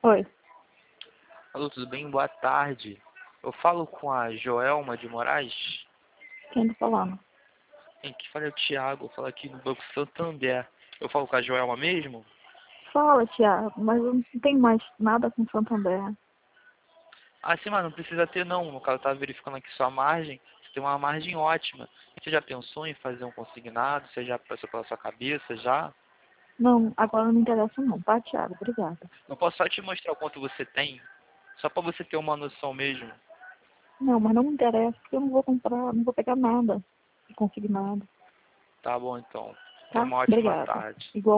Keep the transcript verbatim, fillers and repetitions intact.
Oi, Alô, tudo bem? Boa tarde. Eu falo com a Joelma de Moraes. quem tá falando? Quem que fala é o Thiago, eu falo aqui do Banco Santander. Eu falo com a Joelma mesmo? Fala, Thiago, mas eu não tenho mais nada com Santander. Ah, sim, mas não precisa ter não. No caso, eu tava verificando aqui sua margem. Você tem uma margem ótima. Você já pensou em fazer um consignado? Você já passou pela sua cabeça já? Não, agora não interessa não, tá, Thiago? Obrigada. Não posso só te mostrar o quanto você tem? Só para você ter uma noção mesmo. Não, mas não me interessa, porque eu não vou comprar, não vou pegar nada de consignado, Tá bom, então. Tenha tá? uma ótima Obrigada. tarde. Igual